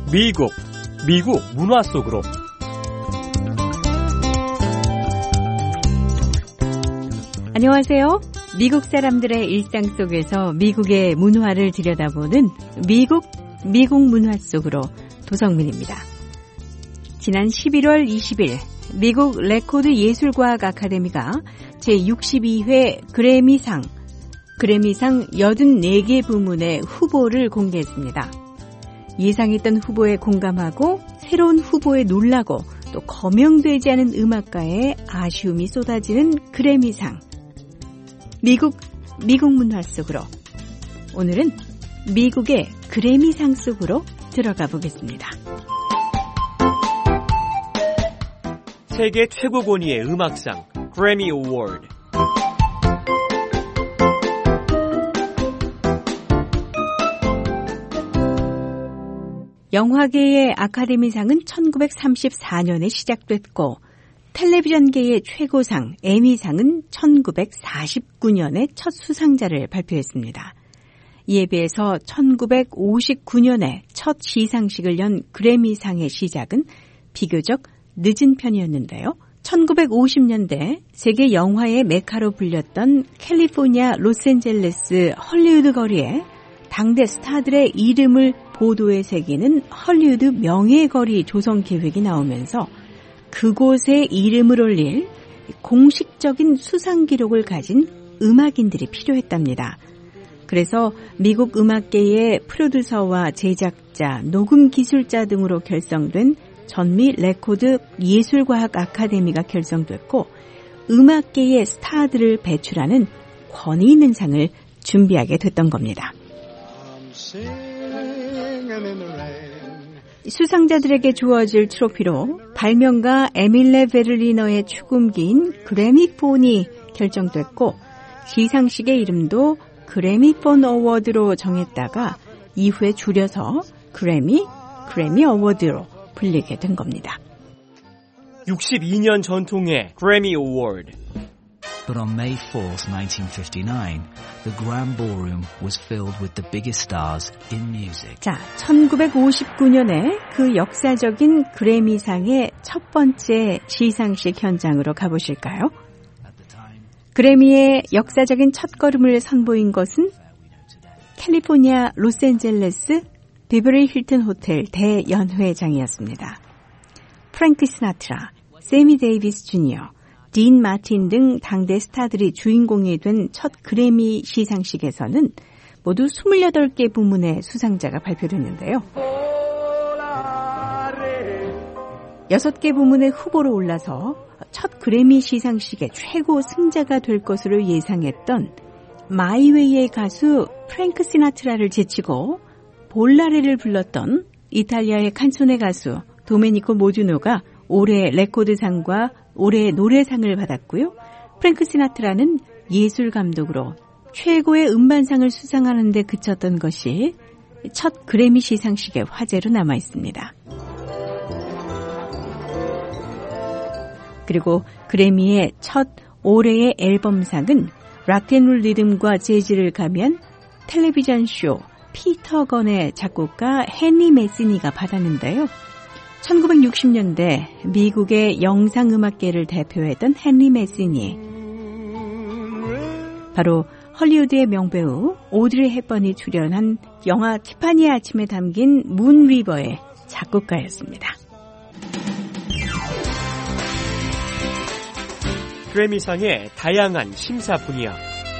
미국 문화 속으로. 안녕하세요. 미국 사람들의 일상 속에서 미국의 문화를 들여다보는 미국 문화 속으로 도성민입니다. 지난 11월 20일 미국 레코드 예술과학 아카데미가 제62회 그래미상 84개 부문의 후보를 공개했습니다. 예상했던 후보에 공감하고 새로운 후보에 놀라고 또 거명되지 않은 음악가의 아쉬움이 쏟아지는 그래미상. 미국 문화 속으로. 오늘은 미국의 그래미상 속으로 들어가 보겠습니다. 세계 최고 권위의 음악상 그래미 어워드. 영화계의 아카데미상은 1934년에 시작됐고 텔레비전계의 최고상 에미상은 1949년에 첫 수상자를 발표했습니다. 이에 비해서 1959년에 첫 시상식을 연 그래미상의 시작은 비교적 늦은 편이었는데요. 1950년대 세계 영화의 메카로 불렸던 캘리포니아 로스앤젤레스 헐리우드 거리에 당대 스타들의 이름을 보도에 새기는 헐리우드 명예거리 조성 계획이 나오면서 그곳에 이름을 올릴 공식적인 수상 기록을 가진 음악인들이 필요했답니다. 그래서 미국 음악계의 프로듀서와 제작자, 녹음 기술자 등으로 결성된 전미 레코드 예술과학 아카데미가 결성됐고 음악계의 스타들을 배출하는 권위 있는 상을 준비하게 됐던 겁니다. 수상자들에게 주어질 트로피로 발명가 에밀레 베를리너의 추금기인 그래미폰이 결정됐고 시상식의 이름도 그래미폰 어워드로 정했다가 이후에 줄여서 그래미 어워드로 불리게 된 겁니다. 62년 전통의 그래미 어워드. But on May 4th, 1959, the Grand Ballroom was filled with the biggest stars in music. 자, 1959년에 그 역사적인 그래미상의 첫 번째 시상식 현장으로 가보실까요? 그래미의 역사적인 첫걸음을 선보인 것은 캘리포니아 로스앤젤레스 비버리 힐튼 호텔 대연회장이었습니다. 프랭크 시나트라, 세미 데이비스 주니어, 딘 마틴 등 당대 스타들이 주인공이 된 첫 그래미 시상식에서는 모두 28개 부문의 수상자가 발표됐는데요. 6개 부문의 후보로 올라서 첫 그래미 시상식의 최고 승자가 될 것으로 예상했던 마이웨이의 가수 프랭크 시나트라를 제치고 볼라레를 불렀던 이탈리아의 칸소네 가수 도메니코 모두노가 올해 레코드상과 올해 노래상을 받았고요. 프랭크 시나트라는 예술감독으로 최고의 음반상을 수상하는 데 그쳤던 것이 첫 그래미 시상식의 화제로 남아 있습니다. 그리고 그래미의 첫 올해의 앨범상은 락앤롤 리듬과 재즈를 가미한 텔레비전 쇼 피터 건의 작곡가 헨리 메시니가 받았는데요. 1960년대 미국의 영상음악계를 대표했던 헨리 메시니, 바로 헐리우드의 명배우 오드리 헵번이 출연한 영화 티파니의 아침에 담긴 문 리버의 작곡가였습니다. 그래미상의 다양한 심사 분야.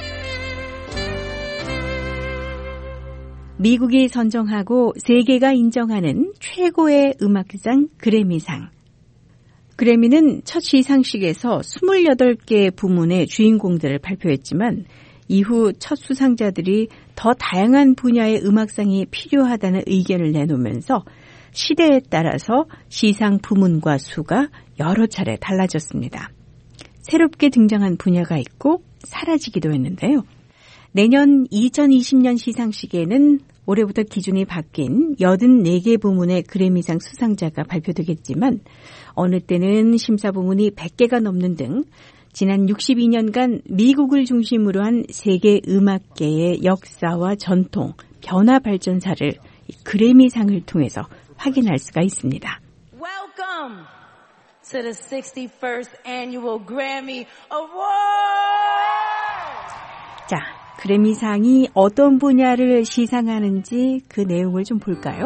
미국이 선정하고 세계가 인정하는 최고의 음악상 그래미상. 그래미는 첫 시상식에서 28개 부문의 주인공들을 발표했지만 이후 첫 수상자들이 더 다양한 분야의 음악상이 필요하다는 의견을 내놓으면서 시대에 따라서 시상 부문과 수가 여러 차례 달라졌습니다. 새롭게 등장한 분야가 있고 사라지기도 했는데요. 내년 2020년 시상식에는 올해부터 기준이 바뀐 84개 부문의 그래미상 수상자가 발표되겠지만 어느 때는 심사 부문이 100개가 넘는 등 지난 62년간 미국을 중심으로 한 세계 음악계의 역사와 전통, 변화 발전사를 그래미상을 통해서 확인할 수가 있습니다. Welcome to the 61st Annual Grammy Awards! 자, 그래미상이 어떤 분야를 시상하는지 그 내용을 좀 볼까요?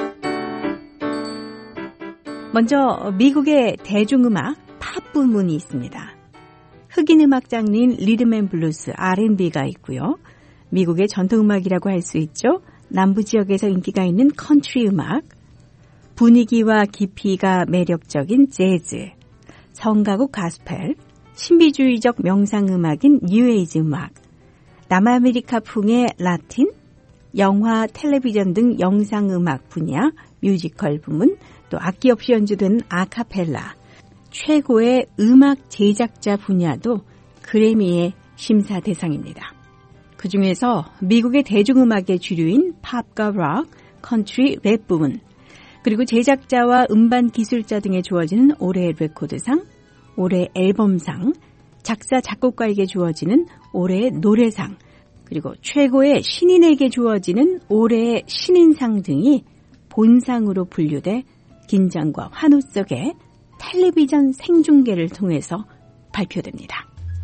먼저 미국의 대중음악 팝 부문이 있습니다. 흑인 음악 장르인 리듬앤블루스, R&B가 있고요. 미국의 전통음악이라고 할 수 있죠. 남부 지역에서 인기가 있는 컨트리 음악, 분위기와 깊이가 매력적인 재즈, 성가곡 가스펠, 신비주의적 명상음악인 뉴에이지 음악, 남아메리카풍의 라틴, 영화, 텔레비전 등 영상음악 분야, 뮤지컬 부문, 또 악기 없이 연주된 아카펠라, 최고의 음악 제작자 분야도 그래미의 심사 대상입니다. 그중에서 미국의 대중음악의 주류인 팝과 록, 컨트리, 랩 부문, 그리고 제작자와 음반 기술자 등에 주어지는 올해의 레코드상, 올해의 앨범상, 작사, 작곡가에게 주어지는 올해의 노래상, 그리고 최고의 신인에게 주어지는 올해의 신인상 등이 본상으로 분류돼 긴장과 환호 속에 텔레비전 생중계를 통해서 발표됩니다.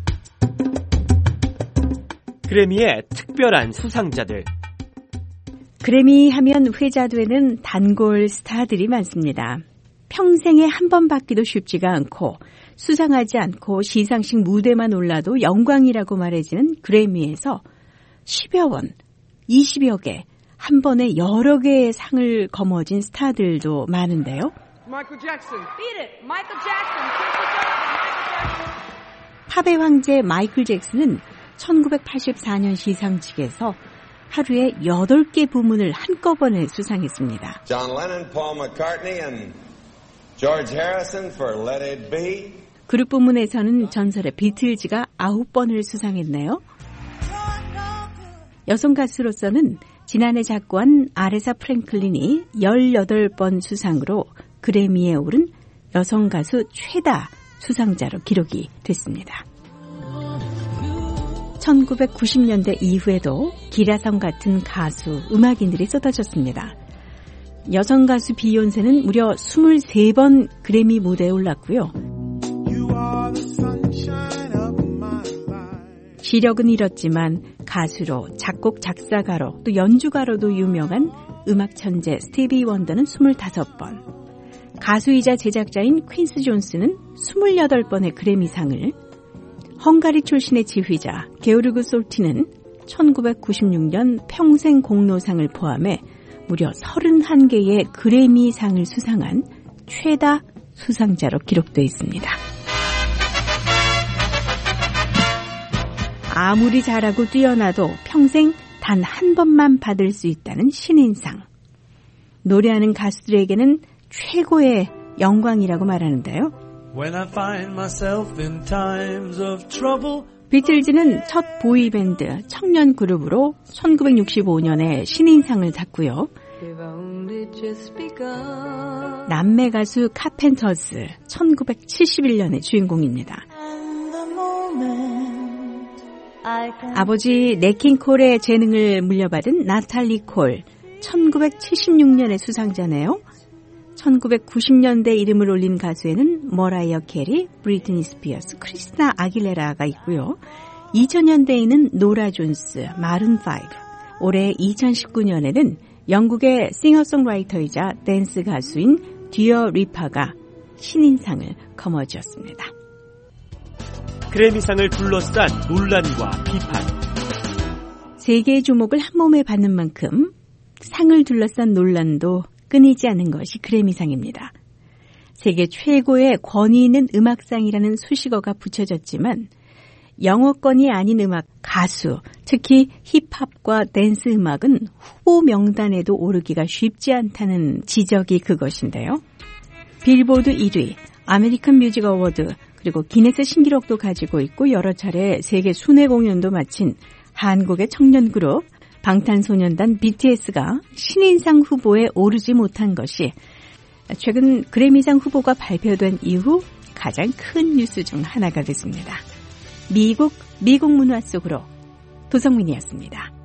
그래미의 특별한 수상자들. 그래미 하면 회자되는 단골 스타들이 많습니다. 평생에 한 번 받기도 쉽지가 않고 수상하지 않고 시상식 무대만 올라도 영광이라고 말해지는 그래미에서 10여 원, 20여 개, 한 번에 여러 개의 상을 거머쥔 스타들도 많은데요. Michael Jackson. Beat it. Michael Jackson. Michael Jackson. 팝의 황제 마이클 잭슨은 1984년 시상식에서 하루에 8개 부문을 한꺼번에 수상했습니다. John Lennon, Paul McCartney, and George Harrison for Let It Be. 그룹 부문에서는 전설의 비틀즈가 9번을 수상했네요. 여성 가수로서는 지난해 작고한 아레사 프랭클린이 18번 수상으로 그래미에 오른 여성 가수 최다 수상자로 기록이 됐습니다. 1990년대 이후에도 기라성 같은 가수, 음악인들이 쏟아졌습니다. 여성 가수 비욘세는 무려 23번 그래미 무대에 올랐고요. 시력은 잃었지만 가수로, 작곡, 작사가로, 또 연주가로도 유명한 음악 천재 스티비 원더는 25번, 가수이자 제작자인 퀸스 존스는 28번의 그래미상을, 헝가리 출신의 지휘자 게오르그 솔티는 1996년 평생 공로상을 포함해 무려 31개의 그래미상을 수상한 최다 수상자로 기록되어 있습니다. 아무리 잘하고 뛰어나도 평생 단 한 번만 받을 수 있다는 신인상. 노래하는 가수들에게는 최고의 영광이라고 말하는데요. When I find myself in times of trouble. 비틀즈는 첫 보이밴드 청년 그룹으로 1965년에 신인상을 탔고요. 남매 가수 카펜터즈 1971년의 주인공입니다. 아버지 네킹 콜의 재능을 물려받은 나탈리 콜 1976년의 수상자네요. 1990년대 이름을 올린 가수에는 머라이어 캐리, 브리트니 스피어스, 크리스티나 아길레라가 있고요. 2000년대에는 노라 존스, 마룬 5, 올해 2019년에는 영국의 싱어송라이터이자 댄스 가수인 듀어 리파가 신인상을 거머쥐었습니다. 그래미상을 둘러싼 논란과 비판. 세계의 주목을 한 몸에 받는 만큼 상을 둘러싼 논란도 끊이지 않는 것이 그래미상입니다. 세계 최고의 권위 있는 음악상이라는 수식어가 붙여졌지만 영어권이 아닌 음악, 가수, 특히 힙합과 댄스 음악은 후보 명단에도 오르기가 쉽지 않다는 지적이 그것인데요. 빌보드 1위, 아메리칸 뮤직 어워드, 그리고 기네스 신기록도 가지고 있고 여러 차례 세계 순회 공연도 마친 한국의 청년 그룹 방탄소년단 BTS가 신인상 후보에 오르지 못한 것이 최근 그래미상 후보가 발표된 이후 가장 큰 뉴스 중 하나가 됐습니다. 미국 문화 속으로 도성민이었습니다.